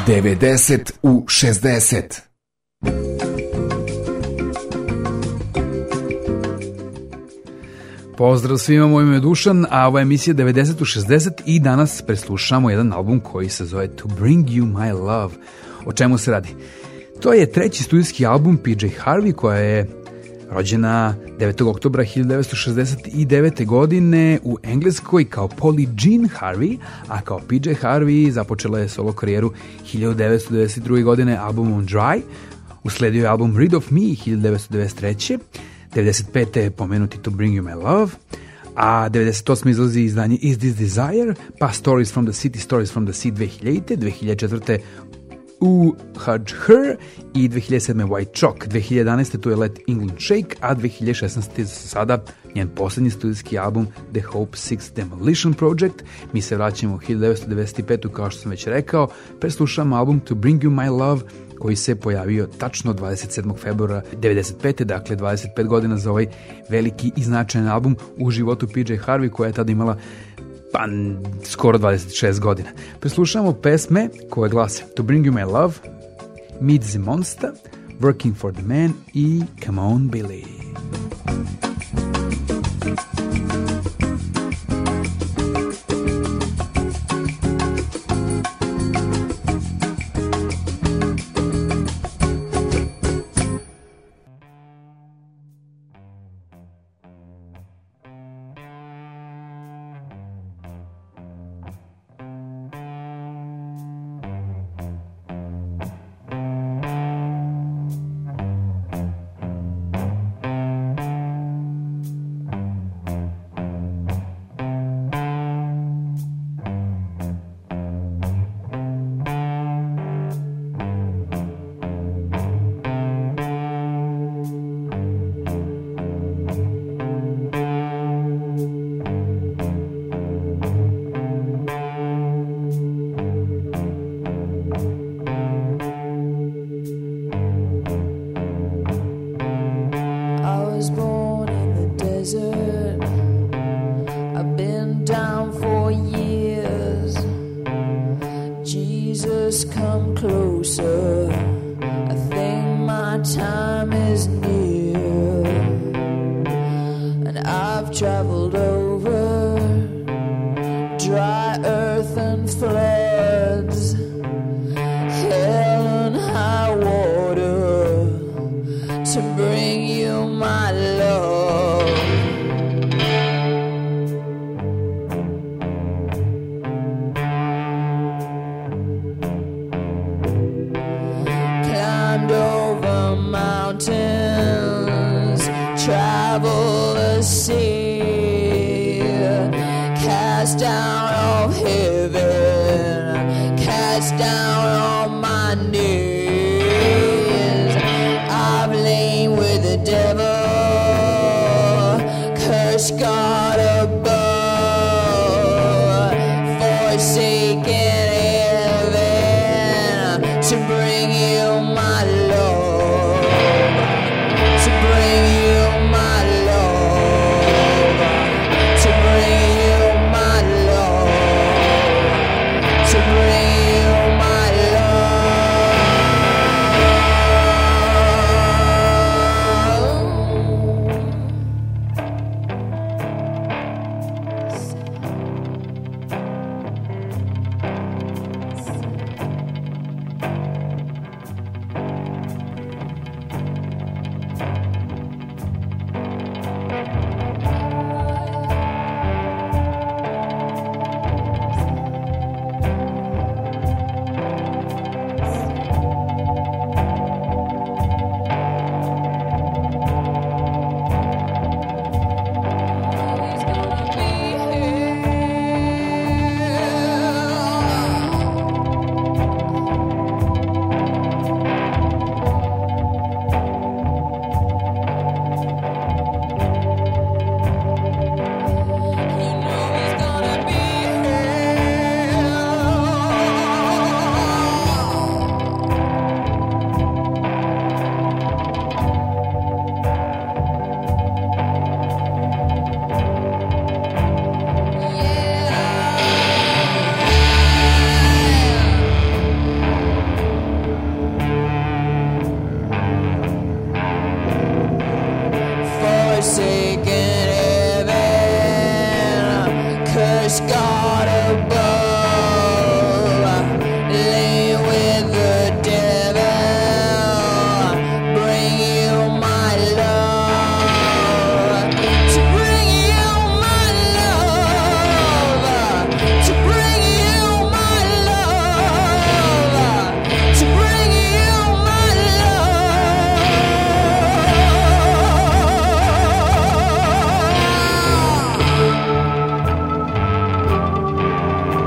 90 u 60. Pozdrav svima, moj ime je Dušan, a ovo je emisija 90 u 60 i danas preslušamo jedan album koji se zove To Bring You My Love. O čemu se radi? To je treći studijski album PJ Harvey, koja je rođena 9. oktobra 1969. godine u Engleskoj kao Polly Jean Harvey, a kao PJ Harvey započela je solo karijeru 1992. godine albumom Dry, usledio je album Rid of Me 1993. 95. je pomenuti To Bring You My Love, a 98. izlazi izdanje Is This Desire, pa Stories from the City, Stories from the Sea 2000. 2004. U Hudge Her i 2007. White Chalk. 2011. tu je Let England Shake, a 2016. sada njen posljednji studijski album The Hope Six Demolition Project. Mi se vraćamo u 1995. kao što sam već rekao, preslušamo album To Bring You My Love, koji se pojavio tačno 27. februara 1995. Dakle, 25 godina za ovaj veliki i značajan album u životu PJ Harvey, koja je tada imala skoro 26 godina. Preslušamo pesme koje glase To Bring You My Love, Meet the Monster, Working for the Man i Come On Billy. just God above, lay with the devil, bring you my love, to bring you my love, to bring you my love, to bring you my love.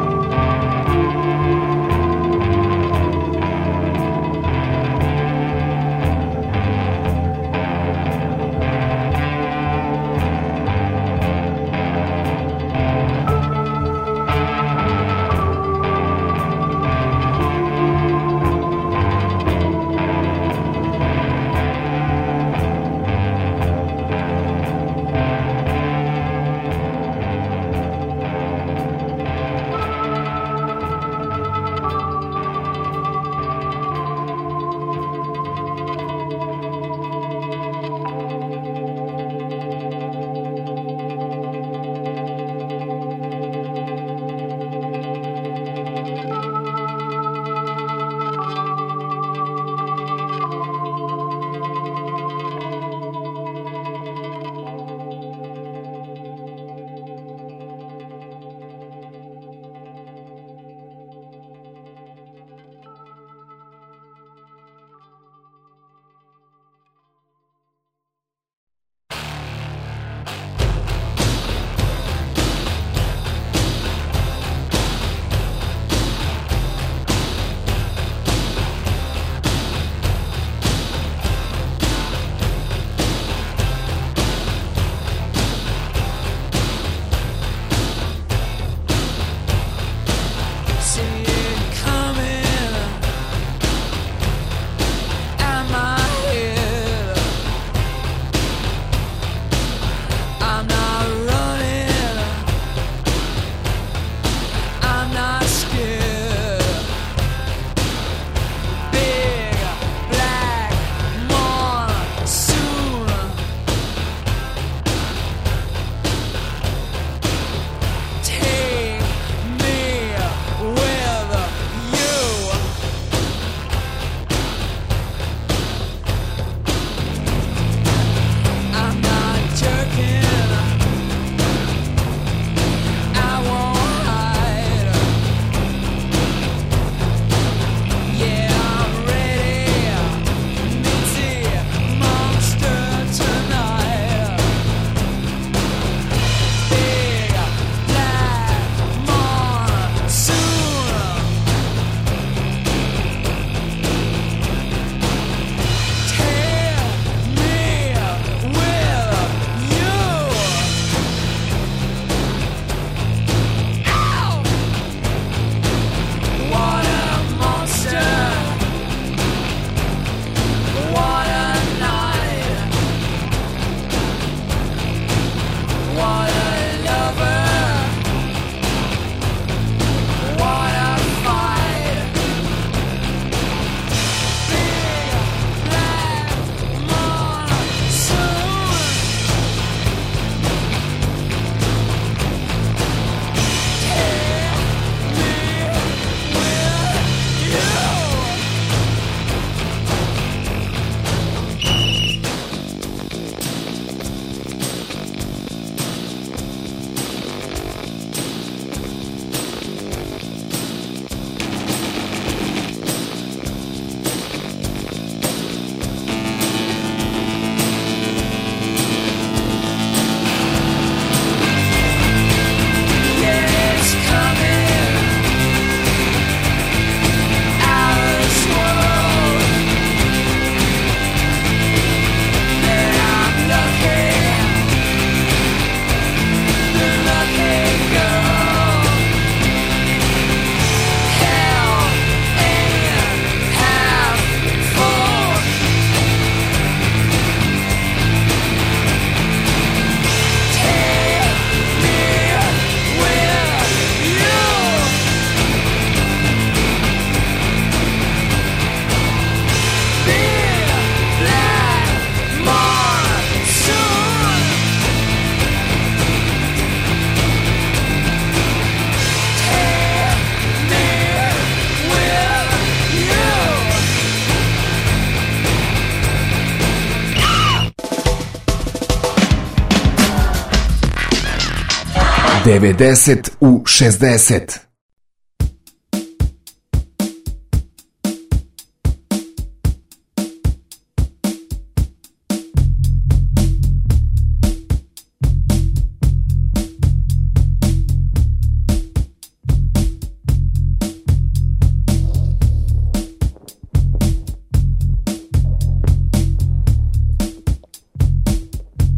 90 u 60.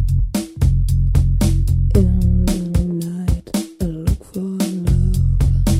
In the night, I look for love.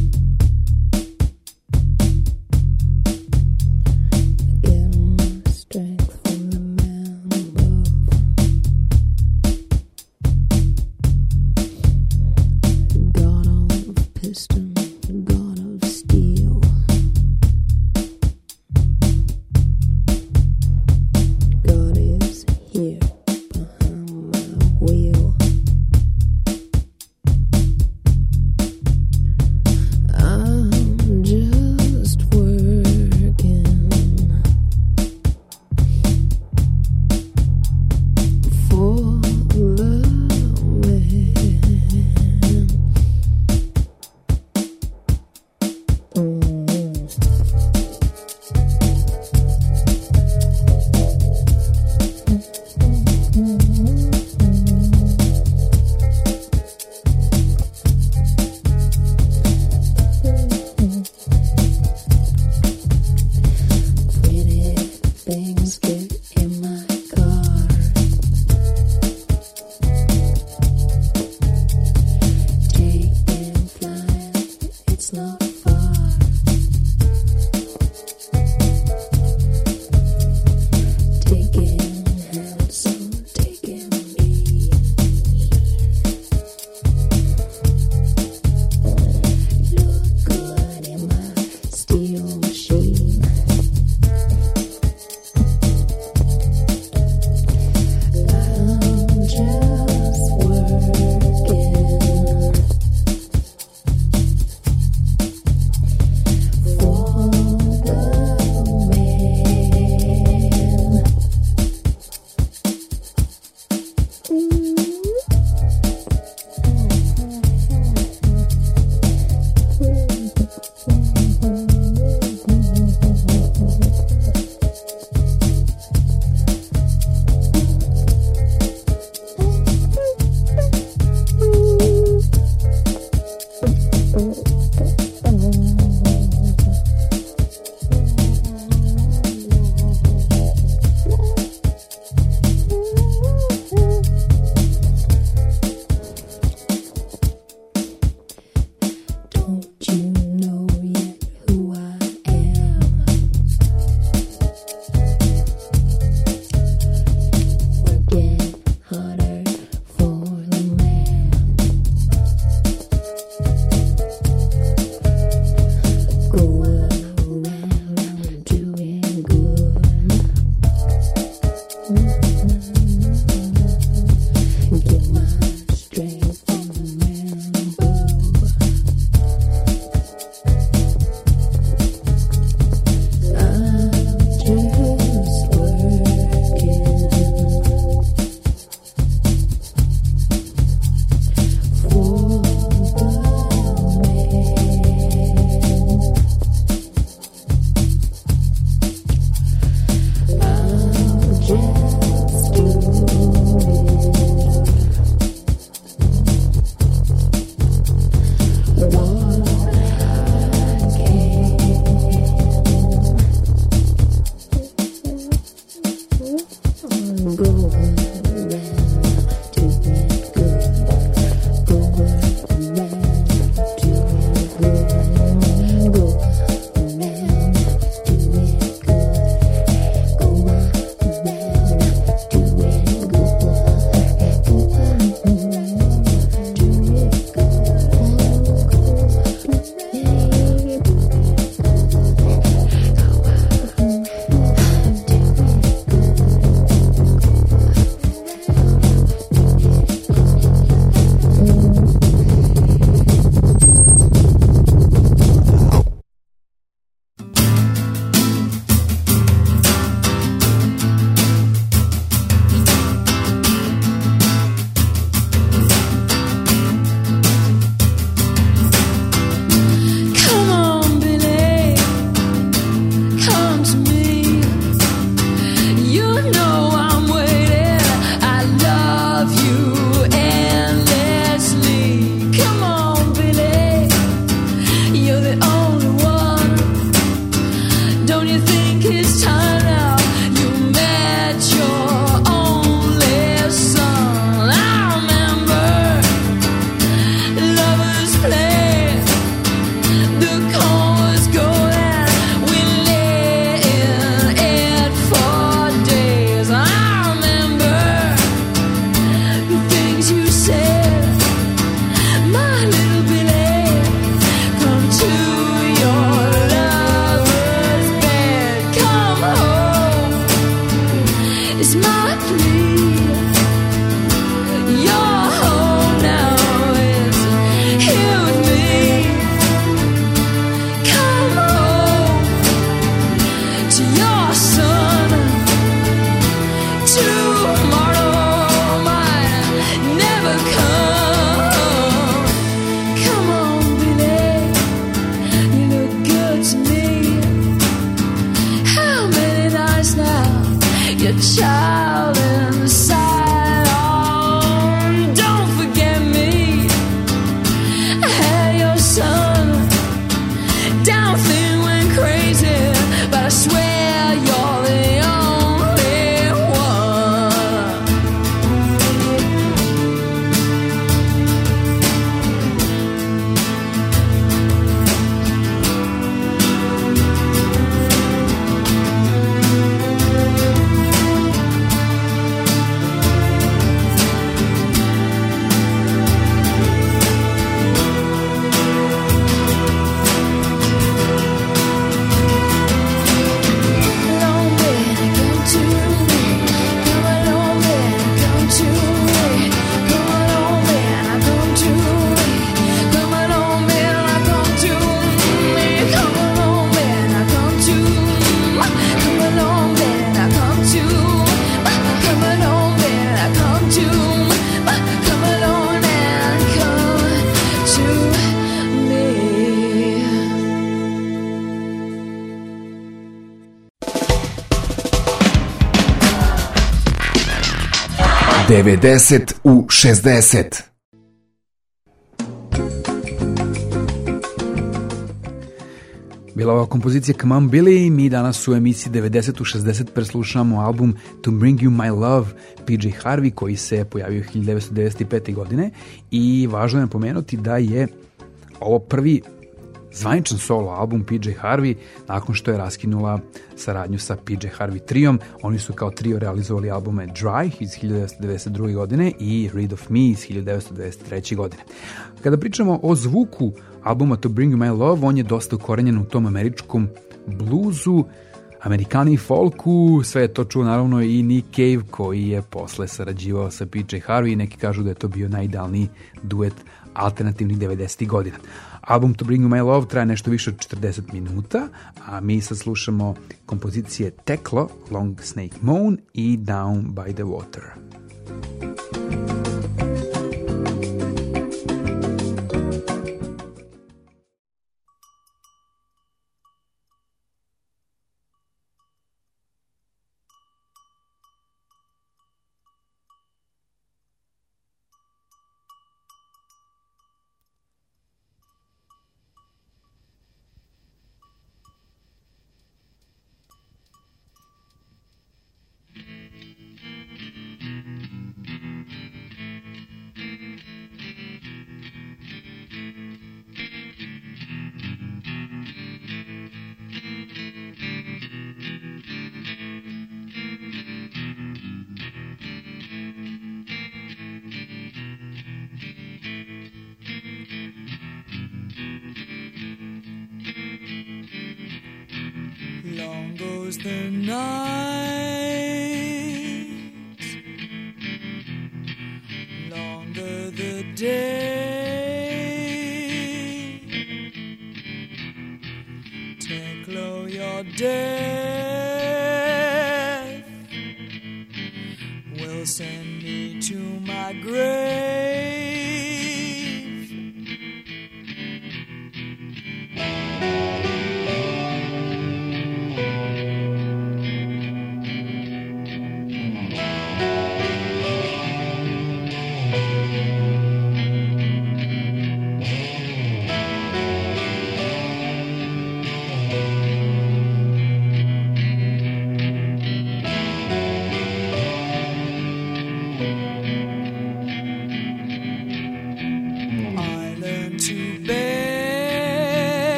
90 u 60. Bila ova kompozicija Come on Billy, mi danas u emisiji 90 u 60 preslušamo album To Bring You My Love PJ Harvey koji se pojavio 1995. godine i važno je napomenuti da je ovo prvi zvaničan solo album PJ Harvey nakon što je raskinula saradnju sa PJ Harvey triom. Oni su kao trio realizovali albume Dry iz 1992. godine i Read of Me iz 1993. godine. Kada pričamo o zvuku albuma To Bring You My Love, on je dosta ukorenjen u tom američkom bluzu, amerikani folku, sve je to čuo naravno i Nick Cave koji je posle sarađivao sa PJ Harvey i neki kažu da je to bio najidealniji duet alternativnih 90. godina. Album To Bring You My Love traje nešto više od 40 minuta, a mi sad slušamo kompozicije Teklo, Long Snake Moan i Down by the Water. Long goes the night, longer the day. Teklo, your death will send me to my grave.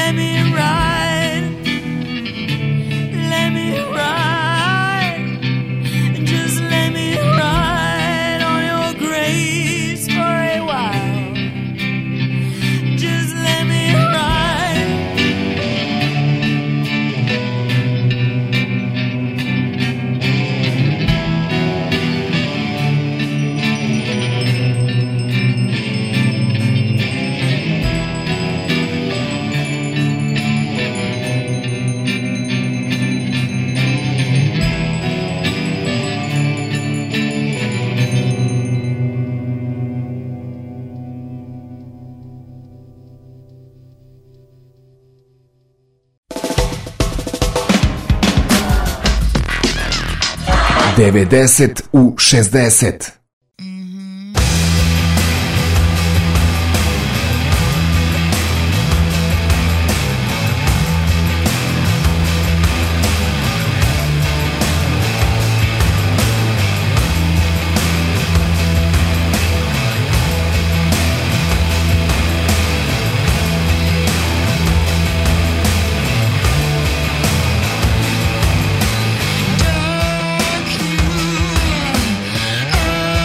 let me ride, let me ride, just let me ride on your grace for a while. Just let me ride. Devedeset u 60. Dark you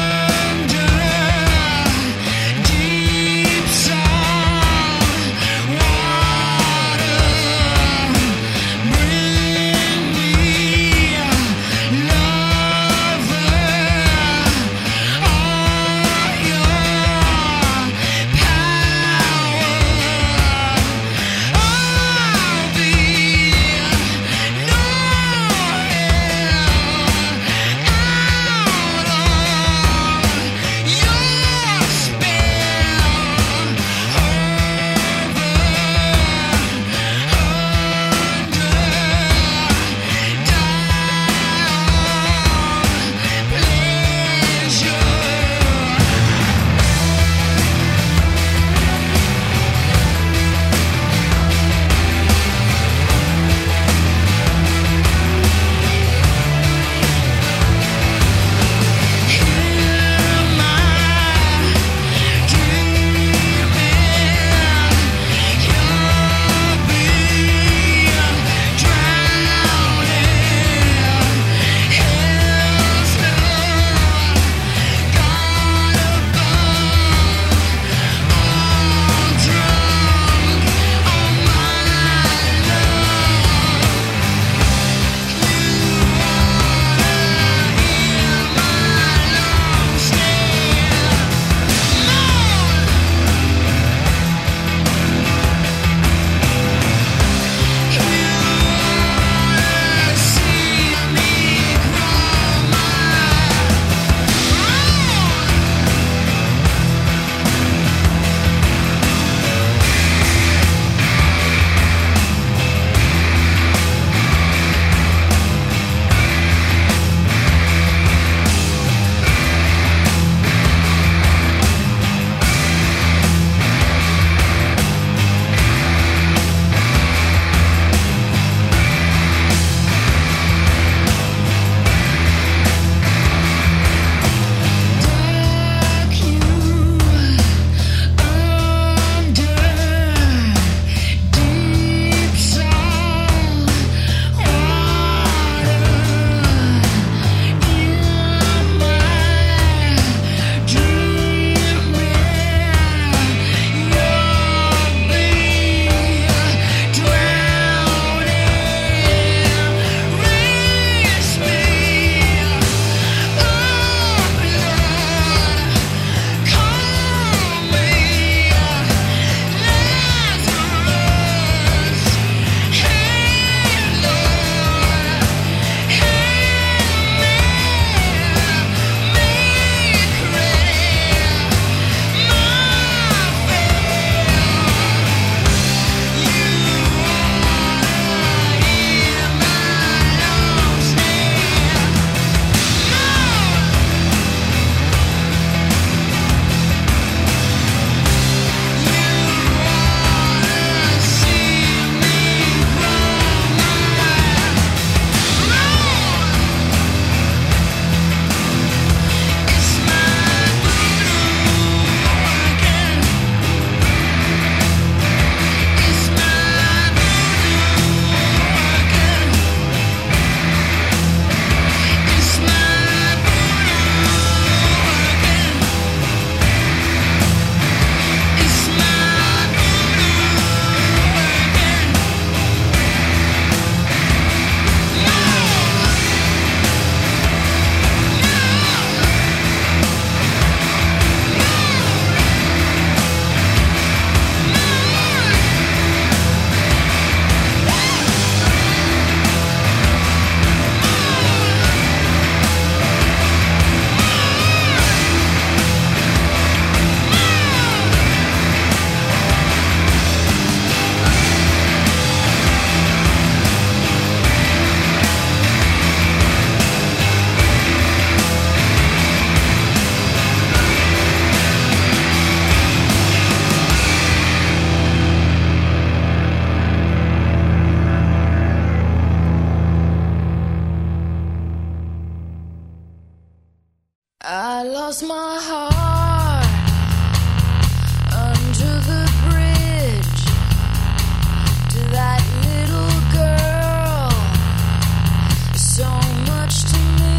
lost my heart under the bridge to that little girl. So much to me,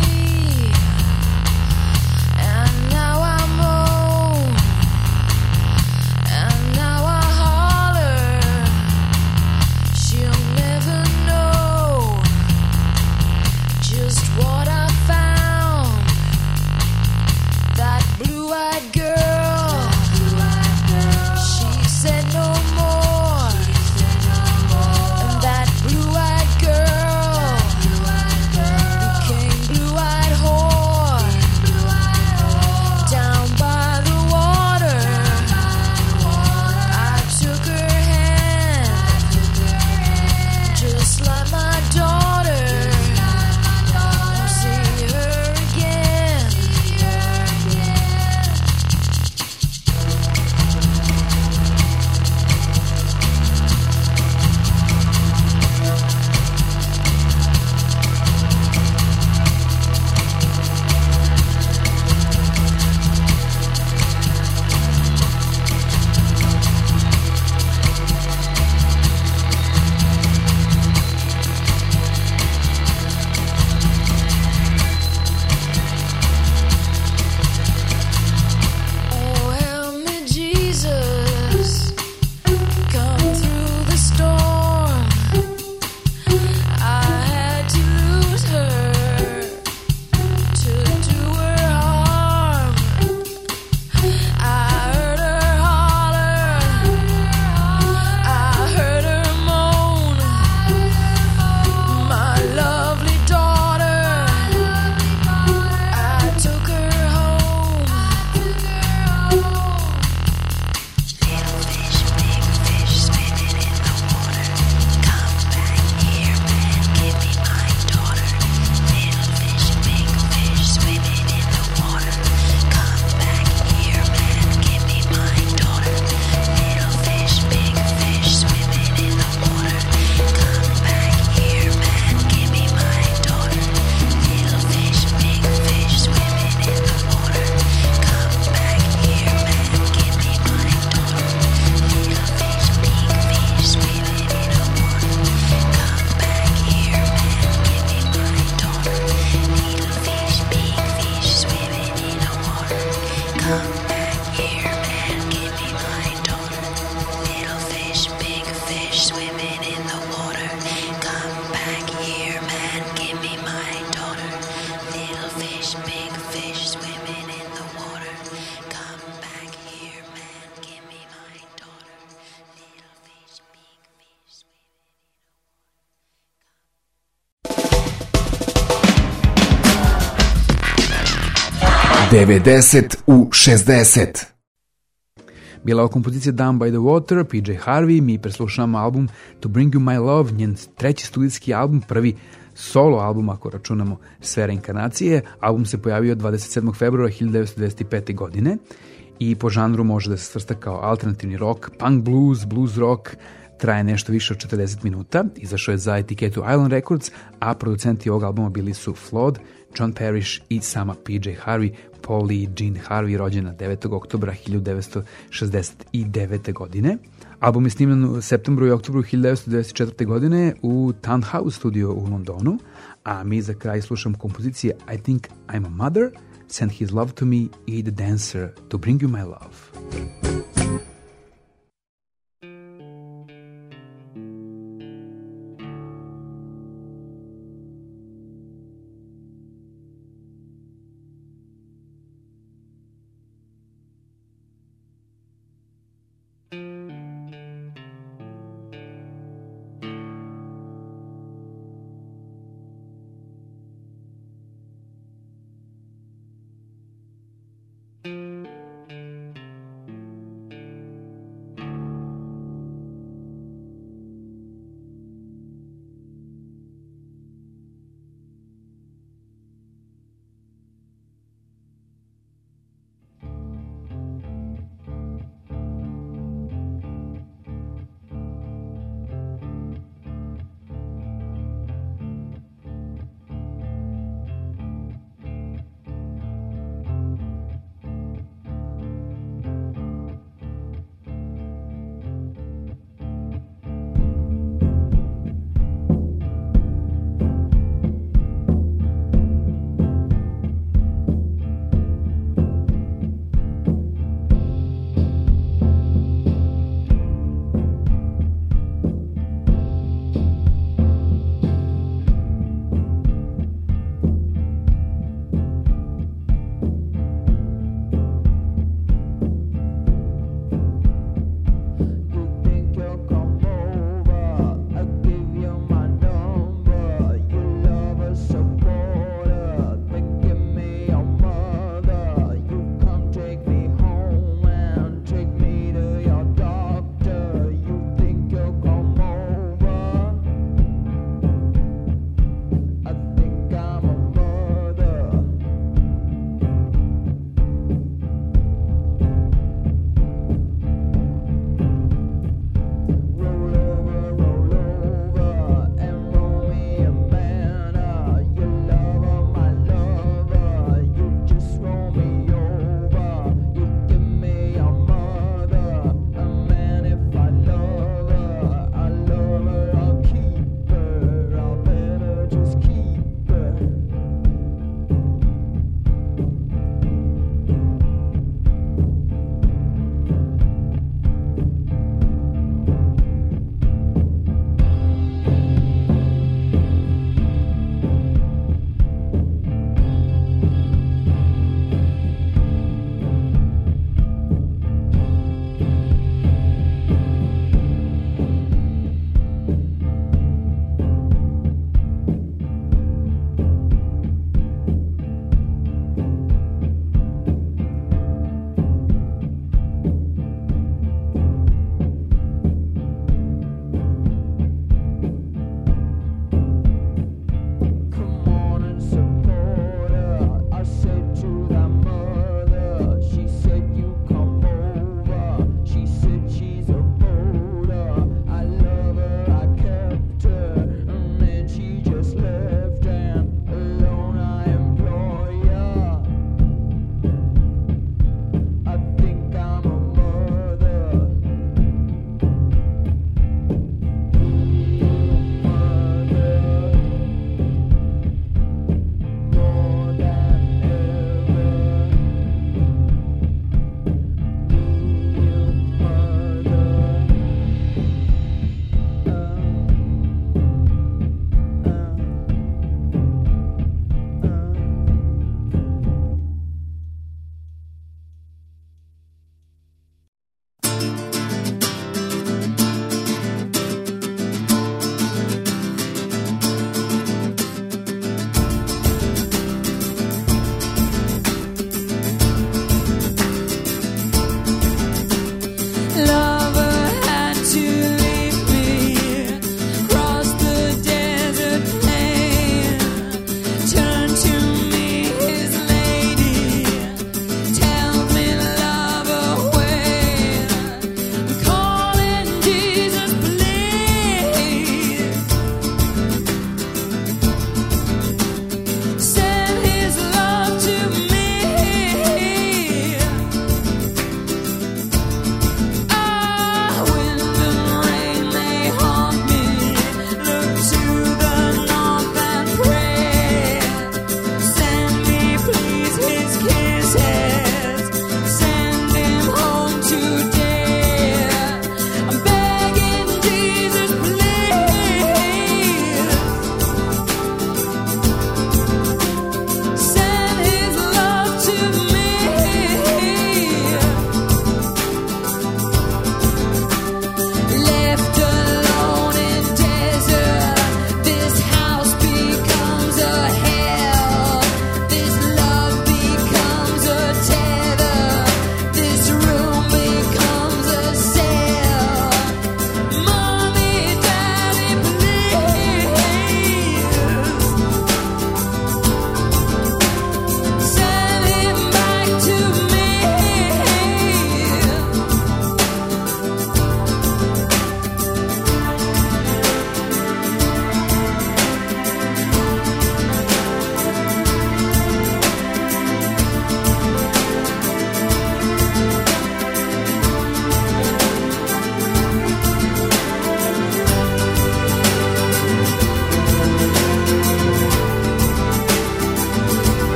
and now I'm home, and now I holler. She'll never know just what I found. That blue-eyed girl, she said no more. And that blue-eyed girl became blue-eyed whore down by the water. I took her hand just like my daughter. I'll see her again. Oh, help me, Jesus, come through the storm. I had to lose her to do her harm. I heard her holler, I heard her moan. My lovely daughter, I took her home. Little fish, big fish, swimming in the water. Come back here, man, give me my daughter. Little fish, big fish, swimming in the water. Come back here, man, give me my daughter. Little fish, big fish, swimming in the water. Come back here, man, give me my daughter. Little fish, big fish, swimming in the water. Come back here, man, give me my daughter. Little fish, big fish, swimming in the water. Come back here, man, give me my daughter. Little fish, big fish, swimming in the water. Come back here, man, give me my daughter. Little fish, big fish, swimming in the water. Come back here, man, give me my daughter. Little fish, big fish, swimming in the water. Come back here, man, give me my daughter. Little fish, big fish, swimming. 90 u 60. Bila je kompozicija Down by the Water, PJ Harvey, mi preslušamo album To Bring You My Love, njen treći studijski album, prvi solo album ako računamo sve reinkarnacije. Album se pojavio 27. februara 1995. godine i po žanru može da se svrsta kao alternativni rock, punk blues, blues rock, traje nešto više od 40 minuta, izašao je za etiketu Island Records, a producenti ovog albuma bili su Flawed, John Parrish i sama PJ Harvey, Polly Jean Harvey, rođena 9. oktobra 1969. godine. Album je snimljen u septembru i oktobru 1994. godine u Townhouse studio u Londonu, a mi za kraj slušamo kompozicije I Think I'm a Mother, Send His Love to Me i The Dancer, To Bring You My Love.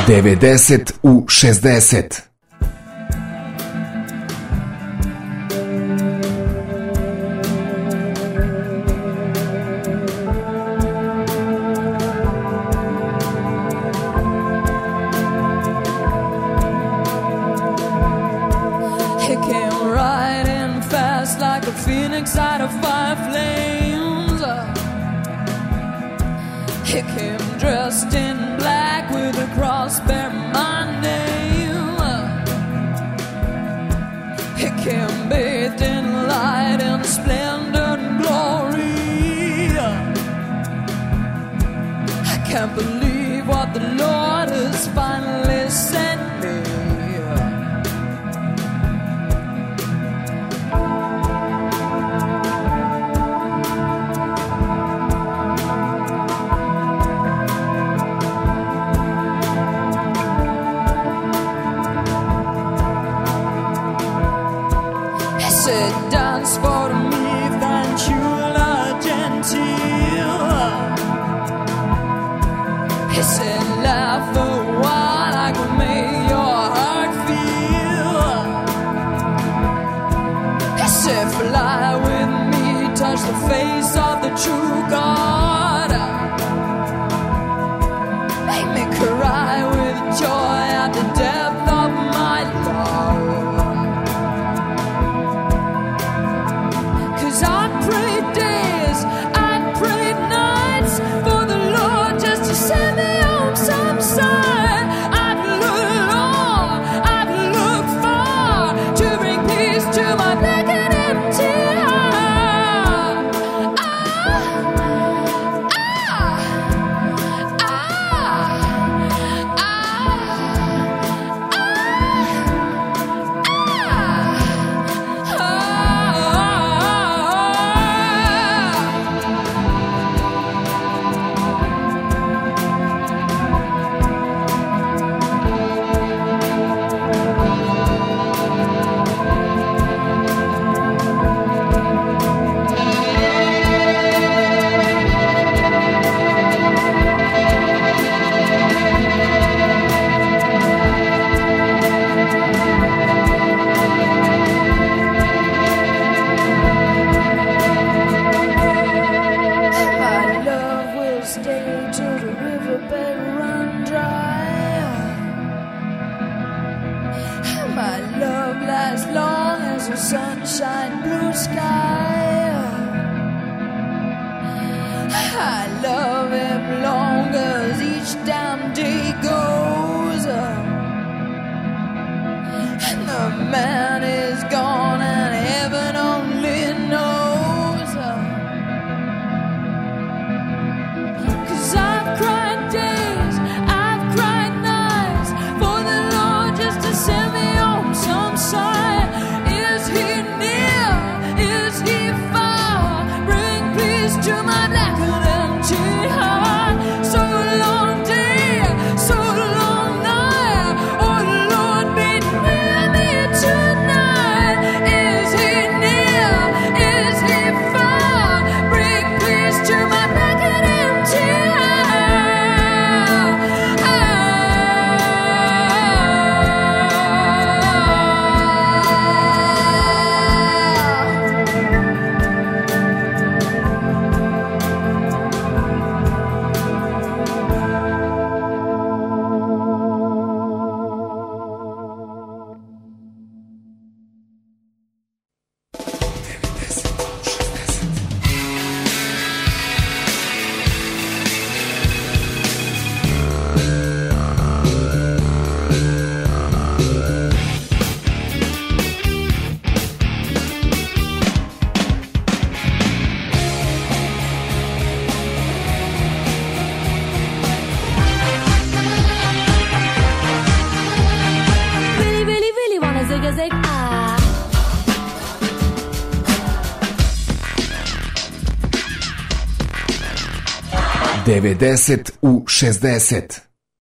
90 u 60. He came riding fast like a phoenix out of fire flames. He came dressed in black with a cross bearing my name. He came bathed in light and splendor and glory. I can't believe what the Lord has finally sent me. Dance for me, fanciulla gentile. He said, laugh a while, I can make your heart feel. He said, fly with me, touch the face of the true God. Make me cry with joy at the depth of my love. I prayed days, I prayed nights for the Lord just to send me home some sign. I've looked long, I've looked far to bring peace to my black and empty heart. Sunshine, blue sky. I love him long as each damn day goes. And the man is gone and heaven only knows. 'Cause I've cried days, I've cried nights for the Lord just to send me home some sign. Is he near? Is he far? Bring peace to my black and empty heart. So long day, so long night. Oh Lord, meet me tonight. Is he near? Is he far? Bring peace to my black and empty heart. zig, ah. 90 u 60.